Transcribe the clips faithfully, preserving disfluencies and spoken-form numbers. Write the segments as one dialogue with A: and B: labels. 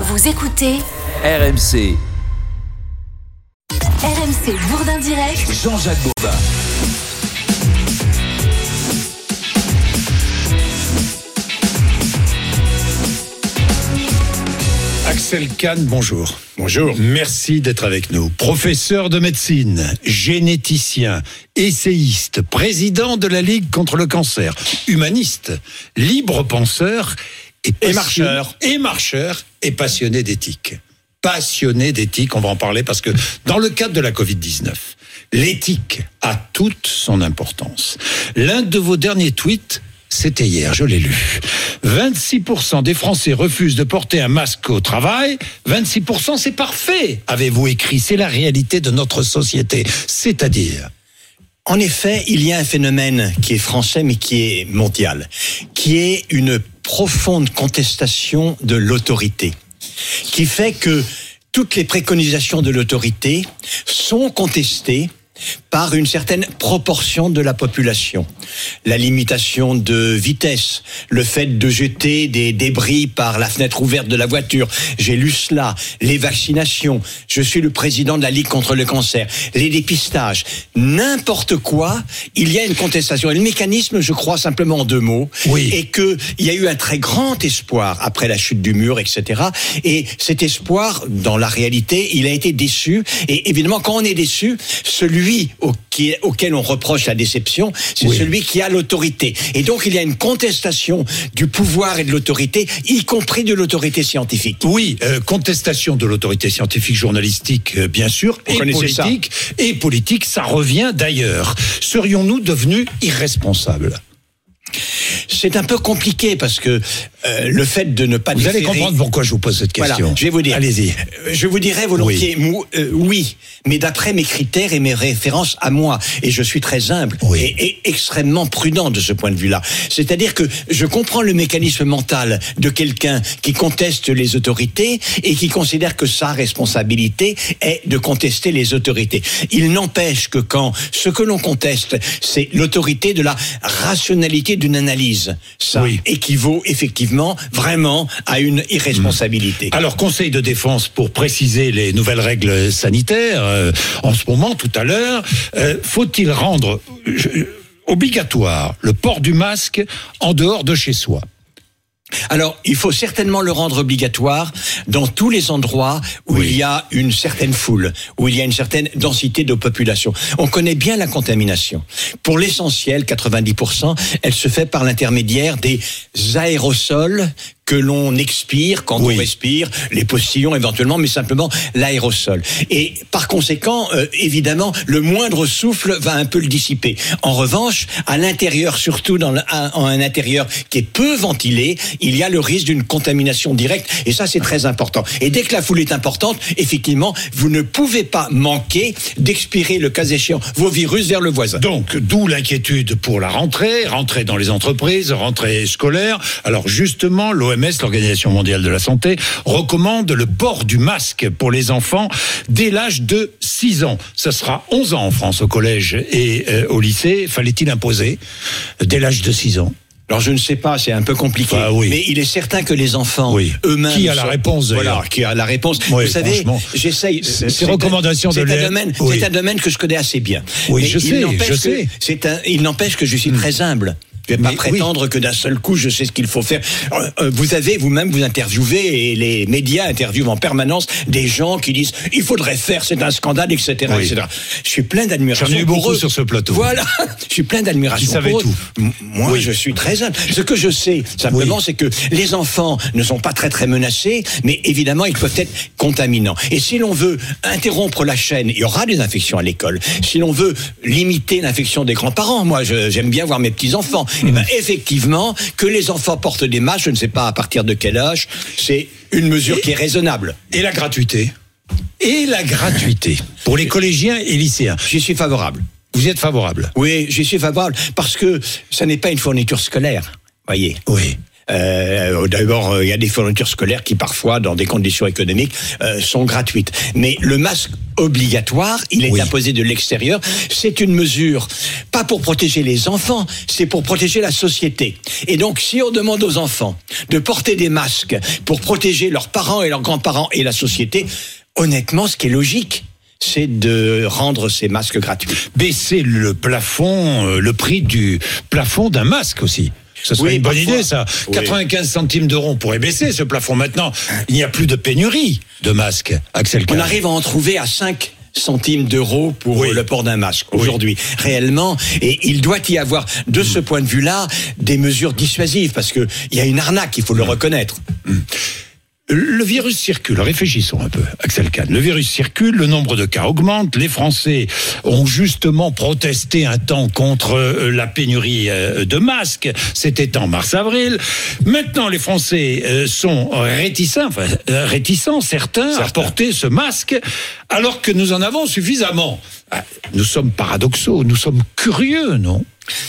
A: Vous écoutez
B: R M C.
A: R M C Bourdin Direct.
B: Jean-Jacques Bourdin.
C: Axel Kahn, bonjour.
D: Bonjour.
C: Merci d'être avec nous. Professeur de médecine, généticien, essayiste, président de la Ligue contre le cancer, humaniste, libre penseur et,
D: et marcheur.
C: Et marcheur et passionné d'éthique. Passionné d'éthique, on va en parler parce que dans le cadre de la covid dix-neuf, l'éthique a toute son importance. L'un de vos derniers tweets, c'était hier, je l'ai lu. vingt-six pour cent des Français refusent de porter un masque au travail. vingt-six pour cent, c'est parfait, avez-vous écrit. C'est la réalité de notre société. C'est-à-dire...
D: En effet, il y a un phénomène qui est français, mais qui est mondial, qui est une profonde contestation de l'autorité, qui fait que toutes les préconisations de l'autorité sont contestées par une certaine proportion de la population. La limitation de vitesse, le fait de jeter des débris par la fenêtre ouverte de la voiture, j'ai lu cela, les vaccinations, je suis le président de la Ligue contre le cancer, les dépistages, n'importe quoi, il y a une contestation. Et le mécanisme, je crois simplement en deux mots,
C: oui.
D: et qu'il y a eu un très grand espoir après la chute du mur, et cetera. Et cet espoir, dans la réalité, il a été déçu. Et évidemment, quand on est déçu, celui auquel on reproche la déception, c'est oui. celui qui a l'autorité. Et donc, il y a une contestation du pouvoir et de l'autorité, y compris de l'autorité scientifique.
C: Oui, euh, contestation de l'autorité scientifique, journalistique, euh, bien sûr, et politique, ça. et politique, ça revient d'ailleurs. Serions-nous devenus irresponsables ?
D: C'est un peu compliqué parce que euh, le fait de ne pas
C: vous
D: déférer...
C: allez comprendre pourquoi je vous pose cette question.
D: Voilà, je vais vous dire.
C: Allez-y.
D: Je vous dirais volontiers oui, mou, euh, oui mais d'après mes critères et mes références à moi. Et je suis très humble oui. et, et extrêmement prudent de ce point de vue-là. C'est-à-dire que je comprends le mécanisme mental de quelqu'un qui conteste les autorités et qui considère que sa responsabilité est de contester les autorités. Il n'empêche que quand ce que l'on conteste, c'est l'autorité de la rationalité d'une analyse, ça oui. équivaut effectivement vraiment à une irresponsabilité.
C: Mmh. Alors, conseil de défense pour préciser les nouvelles règles sanitaires, euh, en ce moment, tout à l'heure, euh, faut-il rendre euh, obligatoire le port du masque en dehors de chez soi ?
D: Alors, il faut certainement le rendre obligatoire dans tous les endroits où oui. il y a une certaine foule, où il y a une certaine densité de population. On connaît bien la contamination. Pour l'essentiel, quatre-vingt-dix pour cent, elle se fait par l'intermédiaire des aérosols que l'on expire quand oui. on respire, les postillons éventuellement, mais simplement l'aérosol. Et par conséquent, euh, évidemment, le moindre souffle va un peu le dissiper. En revanche, à l'intérieur, surtout dans un, en un intérieur qui est peu ventilé, il y a le risque d'une contamination directe, et ça c'est très important. Et dès que la foule est importante, effectivement, vous ne pouvez pas manquer d'expirer, le cas échéant, vos virus vers le voisin.
C: Donc, d'où l'inquiétude pour la rentrée, rentrée dans les entreprises, rentrée scolaire. Alors justement, l'O M S, l'Organisation mondiale de la santé, recommande le port du masque pour les enfants dès l'âge de six ans. Ça sera onze ans en France, au collège et euh, au lycée. Fallait-il imposer dès l'âge de six ans ?
D: Alors je ne sais pas, c'est un peu compliqué,
C: bah, oui.
D: mais il est certain que les enfants
C: oui.
D: eux-mêmes...
C: Qui a la réponse d'ailleurs.
D: Voilà, qui a la réponse.
C: Oui,
D: vous savez, j'essaye...
C: C'est, c'est recommandations de
D: c'est un domaine, oui. C'est un domaine que je connais assez bien.
C: Oui,
D: mais
C: je sais, je sais.
D: C'est un, il n'empêche que je suis mmh. très humble. Je ne vais pas mais prétendre oui. que d'un seul coup, je sais ce qu'il faut faire. Vous avez, vous-même, vous interviewez, et les médias interviewent en permanence des gens qui disent « il faudrait faire, c'est un scandale, et cetera oui. et cetera » Je suis plein d'admiration.
C: J'en ai eu beaucoup sur ce plateau.
D: Voilà, je suis plein d'admiration.
C: Qui savait tout.
D: Moi, oui. je suis très humble. Ce que je sais, simplement, oui. c'est que les enfants ne sont pas très, très menacés, mais évidemment, ils peuvent être contaminants. Et si l'on veut interrompre la chaîne, il y aura des infections à l'école. Si l'on veut limiter l'infection des grands-parents, moi, je, j'aime bien voir mes petits-enfants. Eh ben, effectivement, que les enfants portent des masques, je ne sais pas à partir de quel âge, c'est une mesure et, qui est raisonnable.
C: Et la gratuité Et la gratuité pour les collégiens et lycéens.
D: J'y suis favorable.
C: Vous êtes favorable ?
D: Oui, j'y suis favorable parce que ça n'est pas une fourniture scolaire, voyez.
C: Oui.
D: Euh, d'abord, il y a des fournitures scolaires qui parfois, dans des conditions économiques, euh, sont gratuites. Mais le masque obligatoire, il est oui. imposé de l'extérieur. C'est une mesure, pas pour protéger les enfants, c'est pour protéger la société. Et donc, si on demande aux enfants de porter des masques pour protéger leurs parents et leurs grands-parents et la société, honnêtement, ce qui est logique, c'est de rendre ces masques gratuits.
C: Baisser le plafond, euh, le prix du plafond d'un masque aussi. Ce serait oui, une bonne parfois. idée, ça. Oui. quatre-vingt-quinze centimes d'euros, on pourrait baisser ce plafond. Maintenant, il n'y a plus de pénurie de masques, Axel Kahn.
D: On arrive à en trouver à cinq centimes d'euros pour oui. le port d'un masque aujourd'hui, oui. réellement. Et il doit y avoir, de ce point de vue-là, des mesures dissuasives, parce qu'il y a une arnaque, il faut le mmh. reconnaître.
C: Mmh. Le virus circule, réfléchissons un peu, Axel Kahn. Le virus circule, le nombre de cas augmente. Les Français ont justement protesté un temps contre la pénurie de masques. C'était en mars-avril. Maintenant, les Français sont réticents, enfin, réticents, certains, certains, à porter ce masque, alors que nous en avons suffisamment. Nous sommes paradoxaux, nous sommes curieux, non ?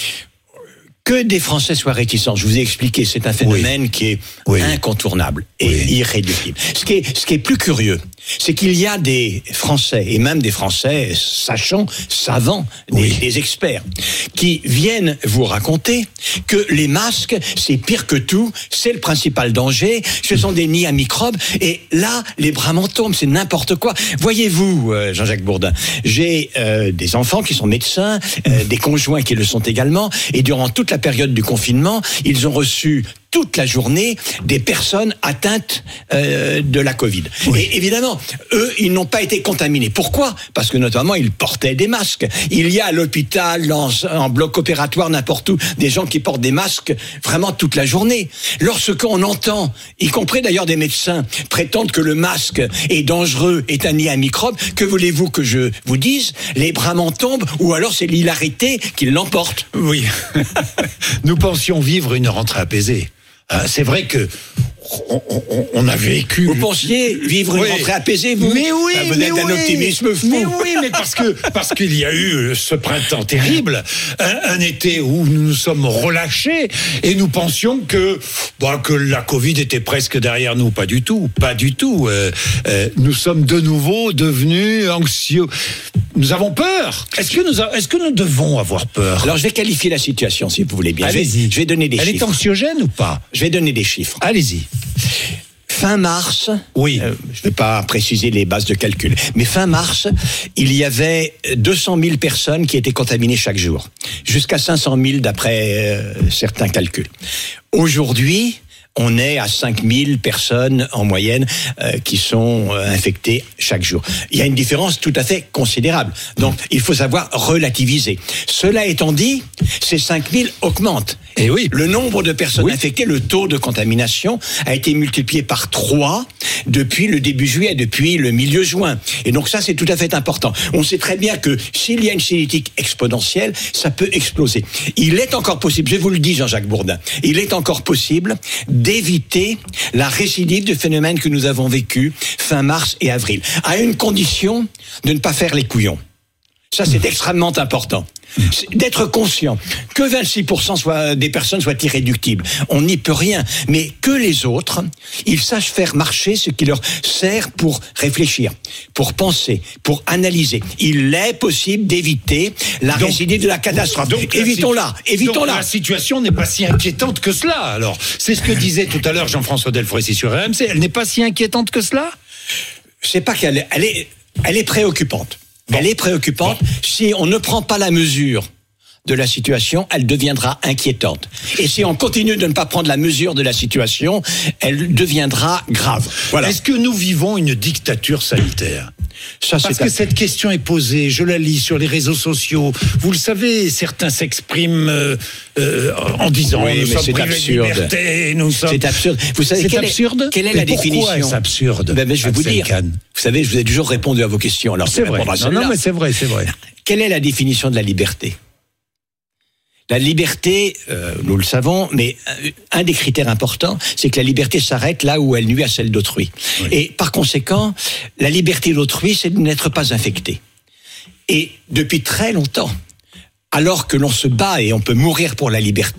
D: Que des Français soient réticents, je vous ai expliqué, c'est un phénomène oui. qui est oui. incontournable et oui. irréductible. Ce qui est, ce qui est plus curieux, c'est qu'il y a des Français, et même des Français sachants, savants, oui. des, des experts, qui viennent vous raconter que les masques, c'est pire que tout, c'est le principal danger, ce sont des nids à microbes, et là, les bras m'en tombent, c'est n'importe quoi. Voyez-vous, euh, Jean-Jacques Bourdin, j'ai euh, des enfants qui sont médecins, euh, des conjoints qui le sont également, et durant toute la période du confinement, ils ont reçu toute la journée des personnes atteintes euh, de la Covid. Oui. Et évidemment, eux, ils n'ont pas été contaminés. Pourquoi ? Parce que notamment, ils portaient des masques. Il y a à l'hôpital, en, en bloc opératoire, n'importe où, des gens qui portent des masques vraiment toute la journée. Lorsqu'on entend, y compris d'ailleurs des médecins, prétendre que le masque est dangereux, est un nid à microbes, que voulez-vous que je vous dise ? Les bras m'en tombent, ou alors c'est l'hilarité qui l'emporte.
C: Oui. Nous pensions vivre une rentrée apaisée. C'est vrai que on, on, on a vécu.
D: Vous pensiez vivre une oui. rentrée apaisée, vous ?
C: Mais oui,
D: ah, vous
C: mais
D: êtes
C: oui.
D: un optimisme fou.
C: Mais oui, mais parce que parce qu'il y a eu ce printemps terrible, un, un été où nous nous sommes relâchés et nous pensions que bah, que la Covid était presque derrière nous. Pas du tout, pas du tout. Euh, euh, nous sommes de nouveau devenus anxieux. Nous avons peur. Est-ce que nous a, est-ce que nous devons avoir peur ?
D: Alors je vais qualifier la situation, si vous voulez bien.
C: Allez-y.
D: Je vais, je vais donner des
C: Elle
D: chiffres.
C: Elle est anxiogène ou pas ?
D: Je vais donner des chiffres.
C: Allez-y.
D: Fin mars,
C: oui.
D: euh, je ne vais pas préciser les bases de calcul, mais fin mars, il y avait deux cent mille personnes qui étaient contaminées chaque jour, jusqu'à cinq cent mille d'après euh, certains calculs. Aujourd'hui, on est à cinq mille personnes en moyenne euh, qui sont euh, infectées chaque jour. Il y a une différence tout à fait considérable. Donc, il faut savoir relativiser. Cela étant dit, ces cinq mille augmentent.
C: Et oui.
D: Le nombre de personnes
C: oui.
D: infectées, le taux de contamination a été multiplié par trois depuis le début juillet, depuis le milieu juin. Et donc ça, c'est tout à fait important. On sait très bien que s'il y a une génétique exponentielle, ça peut exploser. Il est encore possible, je vous le dis Jean-Jacques Bourdin, il est encore possible d'éviter la récidive du phénomène que nous avons vécu fin mars et avril, à une condition de ne pas faire les couillons. Ça, c'est extrêmement important. D'être conscient que vingt-six pour cent soit, des personnes soient irréductibles. On n'y peut rien. Mais que les autres, ils sachent faire marcher ce qui leur sert pour réfléchir, pour penser, pour analyser. Il est possible d'éviter la donc, récidive de la catastrophe. Donc, évitons-la, évitons-la.
C: La situation n'est pas si inquiétante que cela. Alors, c'est ce que disait tout à l'heure Jean-François Delfrécy sur R M C. Elle n'est pas si inquiétante que cela ?
D: C'est pas qu'elle est, elle est, elle est préoccupante. Bon. Elle est préoccupante. Bon. Si on ne prend pas la mesure de la situation, elle deviendra inquiétante. Et si on continue de ne pas prendre la mesure de la situation, elle deviendra grave. Voilà.
C: Est-ce que nous vivons une dictature sanitaire ? Ça, Parce que un... cette question est posée, je la lis sur les réseaux sociaux. Vous le savez, certains s'expriment euh, euh, en disant
D: oui,
C: nous
D: mais
C: sommes
D: c'est
C: privés
D: absurde.
C: de liberté, nous sommes...
D: C'est absurde. Vous savez
C: c'est
D: quelle
C: absurde
D: est, quelle est
C: mais
D: la définition ?
C: Pourquoi est-ce absurde ?
D: ben, ben, Je vais vous dire.
C: Kahn.
D: Vous savez, je vous ai toujours répondu à vos questions. Alors
C: c'est vrai. Non, non, mais c'est vrai, c'est vrai.
D: Quelle est la définition de la liberté ? La liberté, euh, nous le savons, mais un des critères importants, c'est que la liberté s'arrête là où elle nuit à celle d'autrui. Oui. Et par conséquent, la liberté d'autrui, c'est de n'être pas infecté. Et depuis très longtemps, alors que l'on se bat et on peut mourir pour la liberté,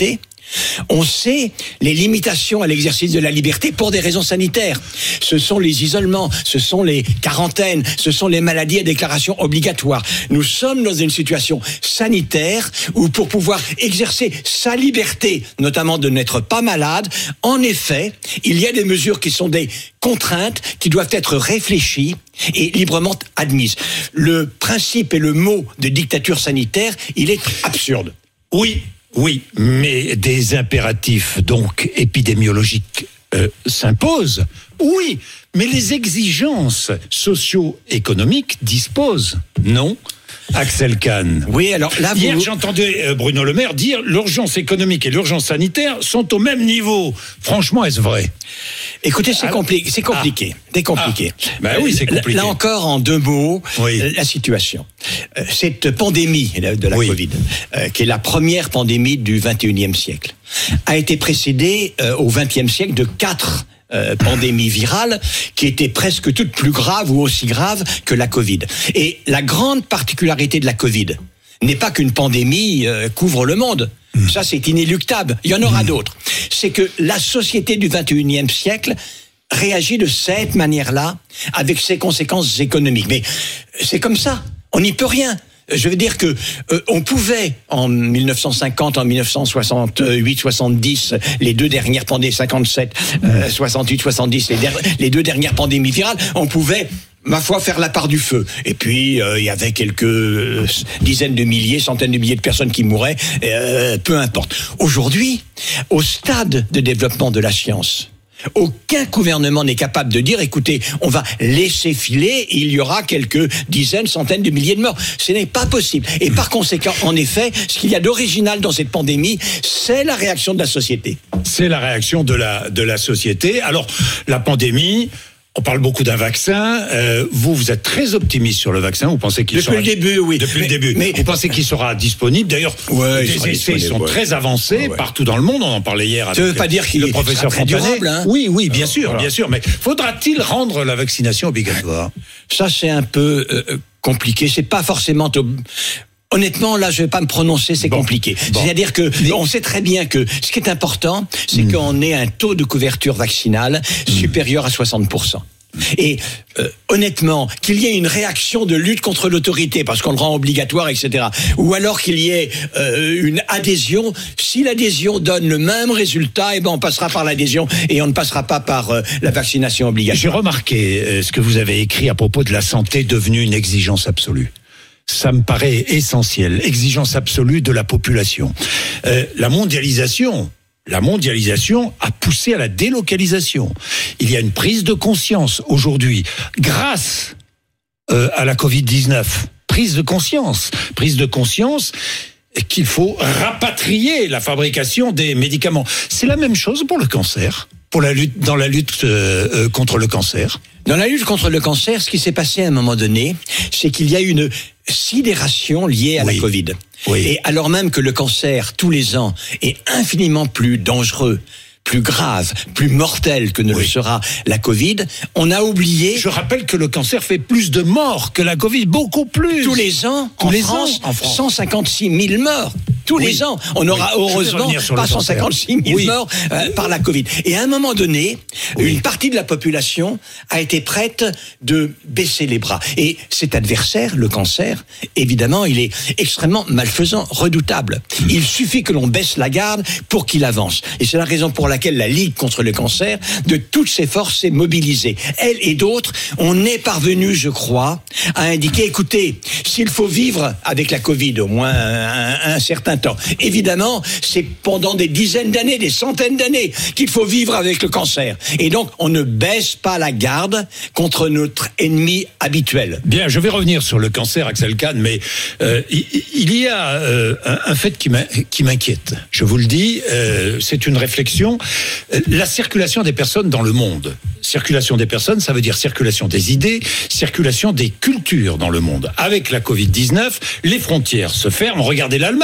D: On sait les limitations à l'exercice de la liberté pour des raisons sanitaires. Ce sont les isolements, ce sont les quarantaines, ce sont les maladies à déclaration obligatoire. Nous sommes dans une situation sanitaire où pour pouvoir exercer sa liberté, notamment de n'être pas malade, en effet, il y a des mesures qui sont des contraintes qui doivent être réfléchies et librement admises. Le principe et le mot de dictature sanitaire, il est absurde.
C: Oui. Oui, mais des impératifs donc épidémiologiques euh, s'imposent. Oui, mais les exigences socio-économiques disposent, non ? Axel Kahn.
D: Oui, alors là, vous...
C: Hier, j'entendais Bruno Le Maire dire l'urgence économique et l'urgence sanitaire sont au même niveau. Franchement, est-ce vrai ?
D: Écoutez, c'est,
C: Alors,
D: compli- c'est compliqué. Ah, c'est compliqué.
C: Ah, ben oui, c'est compliqué.
D: Là encore, en deux mots,
C: oui.
D: la situation. Cette pandémie de la
C: oui.
D: Covid, euh, qui est la première pandémie du vingt et unième siècle, a été précédée euh, au vingtième siècle de quatre Euh, pandémie virale qui était presque toutes plus graves ou aussi graves que la Covid. Et la grande particularité de la Covid n'est pas qu'une pandémie euh, couvre le monde. Mmh. Ça, c'est inéluctable. Il y en aura mmh. d'autres. C'est que la société du vingt et unième siècle réagit de cette manière-là avec ses conséquences économiques. Mais c'est comme ça. On n'y peut rien. Je veux dire que euh, on pouvait en mille neuf cent cinquante, en mille neuf cent soixante-huit, soixante-dix, les deux dernières pandémies, cinquante-sept, euh, soixante-huit, soixante-dix, les, der- les deux dernières pandémies virales, on pouvait, ma foi, faire la part du feu. Et puis euh, il y avait quelques euh, dizaines de milliers, centaines de milliers de personnes qui mouraient, euh, peu importe. Aujourd'hui, au stade de développement de la science, aucun gouvernement n'est capable de dire, écoutez, on va laisser filer, il y aura quelques dizaines, centaines de milliers de morts. Ce n'est pas possible. Et par conséquent, en effet, ce qu'il y a d'original dans cette pandémie, c'est la réaction de la société.
C: C'est la réaction de la, de la société. Alors, la pandémie... On parle beaucoup d'un vaccin. Euh, vous, vous êtes très optimiste sur le vaccin. Vous pensez qu'il
D: depuis
C: sera...
D: le début, oui.
C: Depuis
D: mais,
C: le début.
D: Mais...
C: Vous pensez qu'il sera disponible. D'ailleurs,
D: ouais,
C: les essais sont ouais. très avancés ouais, ouais. partout dans le monde. On en parlait hier avec
D: ça veut pas dire qu'il
C: le
D: est
C: professeur
D: très
C: Fontanet.
D: durable. Hein.
C: Oui, oui, bien Alors, sûr,
D: voilà.
C: bien sûr. Mais faudra-t-il rendre la vaccination obligatoire ?
D: Ça, c'est un peu euh, compliqué. C'est pas forcément... Ob... Honnêtement, là, je vais pas me prononcer, c'est bon, compliqué. Bon. C'est-à-dire que Mais... on sait très bien que ce qui est important, c'est mmh. qu'on ait un taux de couverture vaccinale mmh. supérieur à soixante pour cent. Et euh, honnêtement, qu'il y ait une réaction de lutte contre l'autorité parce qu'on le rend obligatoire, et cetera. Ou alors qu'il y ait euh, une adhésion. Si l'adhésion donne le même résultat, eh ben on passera par l'adhésion et on ne passera pas par euh, la vaccination obligatoire.
C: J'ai remarqué euh, ce que vous avez écrit à propos de la santé devenue une exigence absolue. Ça me paraît essentiel. Exigence absolue de la population. Euh, la mondialisation. La mondialisation a poussé à la délocalisation. Il y a une prise de conscience aujourd'hui, grâce euh, à la covid dix-neuf. Prise de conscience. Prise de conscience qu'il faut rapatrier la fabrication des médicaments. C'est la même chose pour le cancer, pour la lutte, dans la lutte euh, euh, contre le cancer.
D: Dans la lutte contre le cancer, ce qui s'est passé à un moment donné, c'est qu'il y a une sidération liée à oui. la Covid.
C: Oui.
D: Et alors même que le cancer, tous les ans, est infiniment plus dangereux, plus grave, plus mortel que ne oui. le sera la Covid, on a oublié...
C: Je rappelle que le cancer fait plus de morts que la Covid, beaucoup plus.
D: Tous les ans,
C: tous
D: en,
C: les
D: France,
C: ans en France,
D: cent cinquante-six mille morts. Tous oui. les ans. On n'aura oui. heureusement pas cent cinquante-six mille oui. morts euh, par la Covid. Et à un moment donné, oui. une partie de la population a été prête de baisser les bras. Et cet adversaire, le cancer, évidemment, il est extrêmement malfaisant, redoutable. Il suffit que l'on baisse la garde pour qu'il avance. Et c'est la raison pour laquelle la Ligue contre le cancer, de toutes ses forces, s'est mobilisée. Elle et d'autres, on est parvenu, je crois, à indiquer, écoutez, s'il faut vivre avec la Covid au moins un, un, un certain temps, évidemment, c'est pendant des dizaines d'années, des centaines d'années qu'il faut vivre avec le cancer. Et donc, on ne baisse pas la garde contre notre ennemi habituel.
C: Bien, je vais revenir sur le cancer, Axel Kahn, mais euh, il y a euh, un fait qui m'inquiète. Je vous le dis, euh, c'est une réflexion. La circulation des personnes dans le monde. Circulation des personnes, ça veut dire circulation des idées, circulation des cultures dans le monde. Avec la covid dix-neuf, les frontières se ferment. Regardez l'Allemagne.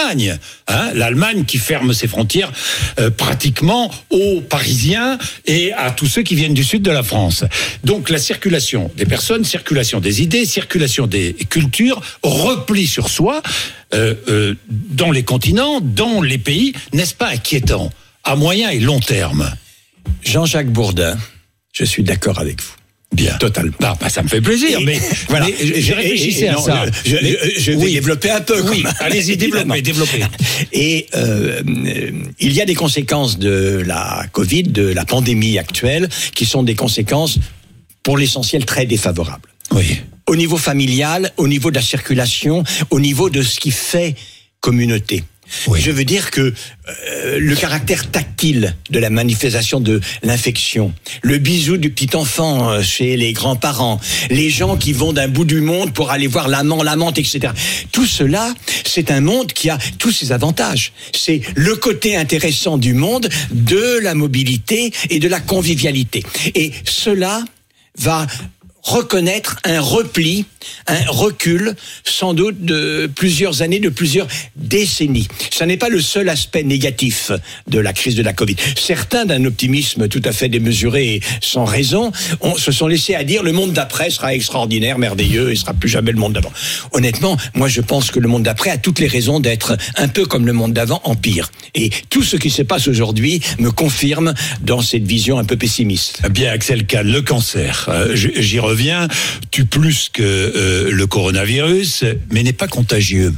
C: Hein, L'Allemagne qui ferme ses frontières euh, pratiquement aux Parisiens et à tous ceux qui viennent du sud de la France. Donc la circulation des personnes, circulation des idées, circulation des cultures, repli sur soi euh, euh, dans les continents, dans les pays, n'est-ce pas inquiétant à moyen et long terme?
D: Jean-Jacques Bourdin, je suis d'accord avec vous.
C: Bien.
D: Totalement.
C: Ah, bah, ça me fait plaisir,
D: Et,
C: mais,
D: voilà.
C: mais je réfléchissais à
D: non,
C: ça.
D: Je, je,
C: mais,
D: je vais
C: oui.
D: développer un peu.
C: Oui, allez-y, développez, développez.
D: Et euh, il y a des conséquences de la Covid, de la pandémie actuelle, qui sont des conséquences, pour l'essentiel, très défavorables.
C: Oui.
D: Au niveau familial, au niveau de la circulation, au niveau de ce qui fait communauté. Oui. Je veux dire que euh, le caractère tactile de la manifestation de l'infection, le bisou du petit enfant euh, chez les grands-parents, les gens qui vont d'un bout du monde pour aller voir l'amant, l'amante, et cetera. Tout cela, c'est un monde qui a tous ses avantages. C'est le côté intéressant du monde, de la mobilité et de la convivialité. Et cela va reconnaître un repli, un recul, sans doute de plusieurs années, de plusieurs décennies. Ce n'est pas le seul aspect négatif de la crise de la Covid. Certains, d'un optimisme tout à fait démesuré et sans raison, on, se sont laissés à dire le monde d'après sera extraordinaire, merveilleux, et sera plus jamais le monde d'avant. Honnêtement, moi je pense que le monde d'après a toutes les raisons d'être un peu comme le monde d'avant, en pire. Et tout ce qui se passe aujourd'hui me confirme dans cette vision un peu pessimiste.
C: Bien, Axel Kahn, le cancer, euh, j'y reviens. Vient, tue plus que euh, le coronavirus, mais n'est pas contagieux.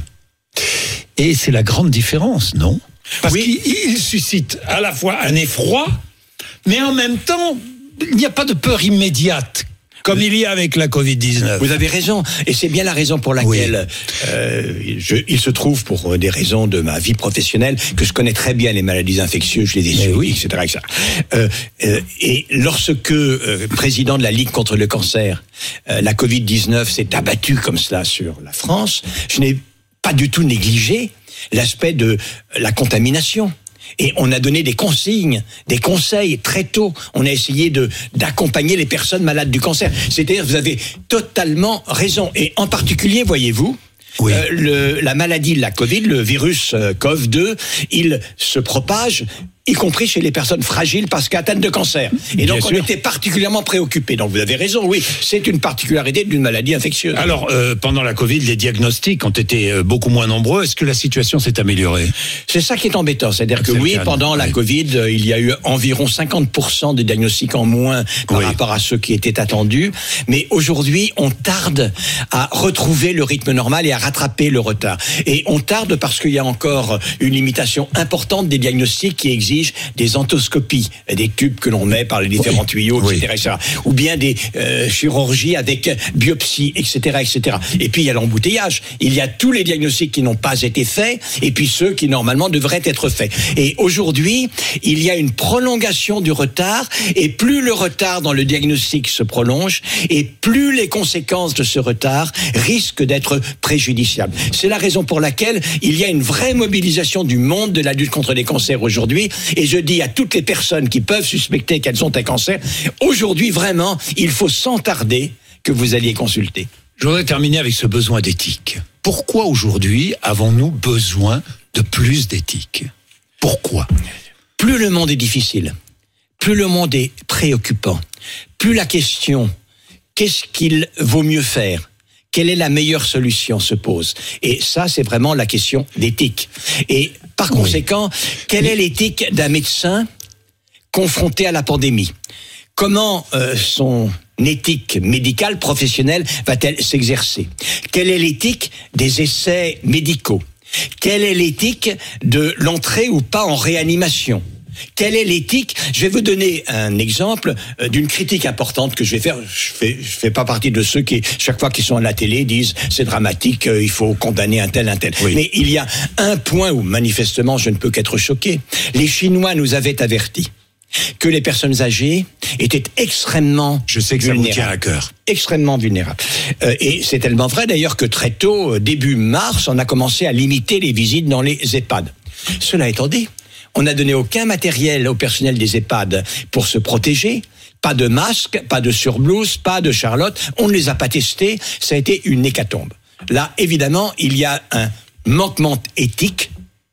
C: Et c'est la grande différence, non? Parce oui. qu'il suscite à la fois un effroi, mais en même temps, il n'y a pas de peur immédiate, comme il y a avec la covid dix-neuf.
D: Vous avez raison, et c'est bien la raison pour laquelle oui. euh, je, il se trouve, pour des raisons de ma vie professionnelle, que je connais très bien les maladies infectieuses, je les ai suivies, oui. et cetera, et cetera. Euh, euh, et lorsque, euh, président de la Ligue contre le cancer, euh, la covid dix-neuf s'est abattue comme cela sur la France, je n'ai pas du tout négligé l'aspect de la contamination. Et on a donné des consignes, des conseils très tôt. On a essayé de d'accompagner les personnes malades du cancer. C'est-à-dire, vous avez totalement raison. Et en particulier, voyez-vous, oui. euh, le, la maladie, la Covid, le virus euh, C O V deux, il se propage, y compris chez les personnes fragiles parce qu'atteintes de cancer. Et donc, Bien on sûr. était particulièrement préoccupés. Donc, vous avez raison, oui, c'est une particularité d'une maladie infectieuse.
C: Alors, euh, pendant la Covid, les diagnostics ont été euh, beaucoup moins nombreux. Est-ce que la situation s'est améliorée?
D: C'est ça qui est embêtant. C'est-à-dire que oui, pendant la oui. Covid, euh, il y a eu environ cinquante pour cent de diagnostics en moins par oui. rapport à ceux qui étaient attendus. Mais aujourd'hui, on tarde à retrouver le rythme normal et à rattraper le retard. Et on tarde parce qu'il y a encore une limitation importante des diagnostics qui exigent des endoscopies, des tubes que l'on met par les différents oui. tuyaux, et cetera, oui. et cetera, ou bien des euh, chirurgies avec biopsie, et cetera, et cetera. Et puis il y a l'embouteillage. Il y a tous les diagnostics qui n'ont pas été faits, et puis ceux qui normalement devraient être faits. Et aujourd'hui, il y a une prolongation du retard, et plus le retard dans le diagnostic se prolonge, et plus les conséquences de ce retard risquent d'être préjudiciables. C'est la raison pour laquelle il y a une vraie mobilisation du monde de la lutte contre les cancers aujourd'hui. Et je dis à toutes les personnes qui peuvent suspecter qu'elles ont un cancer, aujourd'hui, vraiment, il faut sans tarder que vous alliez consulter.
C: Je voudrais terminer avec ce besoin d'éthique. Pourquoi aujourd'hui avons-nous besoin de plus d'éthique? Pourquoi?
D: Plus le monde est difficile, plus le monde est préoccupant, plus la question « qu'est-ce qu'il vaut mieux faire ?» Quelle est la meilleure solution se pose. Et ça, c'est vraiment la question d'éthique. Et par conséquent, oui. quelle est l'éthique d'un médecin confronté à la pandémie? Comment euh, son éthique médicale, professionnelle, va-t-elle s'exercer? Quelle est l'éthique des essais médicaux? Quelle est l'éthique de l'entrée ou pas en réanimation? Quelle est l'éthique? Je vais vous donner un exemple d'une critique importante que je vais faire. Je fais, je fais pas partie de ceux qui, chaque fois qu'ils sont à la télé, disent c'est dramatique, il faut condamner un tel, un tel. Oui. Mais il y a un point où manifestement je ne peux qu'être choqué. Les Chinois nous avaient avertis que les personnes âgées étaient extrêmement
C: Je sais que ça vous tient à cœur.
D: Extrêmement vulnérables. Euh, et c'est tellement vrai d'ailleurs que très tôt, début mars, on a commencé à limiter les visites dans les EHPAD. Cela étant dit, on n'a donné aucun matériel au personnel des EHPAD pour se protéger. Pas de masque, pas de surblouse, pas de charlotte. On ne les a pas testés. Ça a été une hécatombe. Là, évidemment, il y a un manquement éthique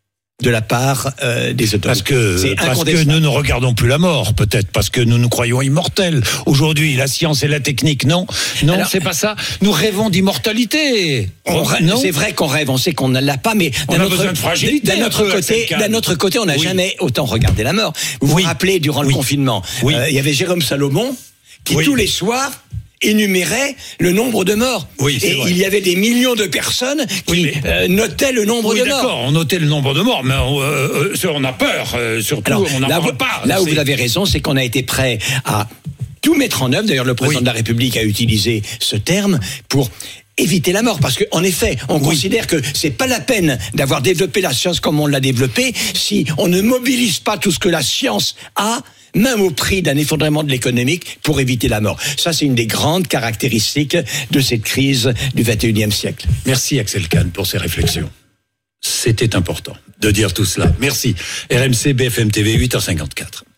D: de la part euh, des autorités.
C: Parce que,
D: C'est
C: parce que
D: incontestable.
C: nous ne regardons plus la mort, peut-être, parce que nous nous croyons immortels. Aujourd'hui, la science et la technique, non. Non,
D: Alors,
C: c'est pas ça. Nous rêvons d'immortalité.
D: On rêve-
C: non.
D: c'est vrai qu'on rêve, on sait qu'on ne l'a pas, mais
C: On
D: d'un
C: a
D: autre,
C: besoin de fragilité,
D: d'un
C: un
D: autre
C: peu,
D: côté,
C: Axel Kahn.
D: d'un autre côté, on n'a
C: Oui.
D: jamais autant regardé la mort. Vous
C: Oui.
D: vous rappelez, durant le
C: Oui.
D: confinement,
C: Oui.
D: euh, il y avait Jérôme Salomon qui
C: Oui.
D: tous les soirs énumérait le nombre de morts.
C: Oui, c'est
D: et
C: vrai.
D: il y avait des millions de personnes qui
C: Oui, mais-
D: euh, notaient le nombre
C: Oui,
D: de morts.
C: d'accord, on notait le nombre de morts, mais on, euh, euh, on a peur, euh, surtout,
D: Alors,
C: on n'en
D: là,
C: parle
D: vous,
C: pas.
D: là où
C: C'est-
D: vous avez raison, c'est qu'on a été prêt à tout mettre en œuvre. D'ailleurs, le président
C: Oui.
D: de la République a utilisé ce terme pour éviter la mort, parce qu'en effet, on considère que c'est pas la peine d'avoir développé la science comme on l'a développée si on ne mobilise pas tout ce que la science a, même au prix d'un effondrement de l'économique, pour éviter la mort. Ça, c'est une des grandes caractéristiques de cette crise du vingt et unième siècle.
C: Merci Axel Kahn pour ces réflexions. C'était important de dire tout cela. Merci. R M C B F M T V, huit heures cinquante-quatre.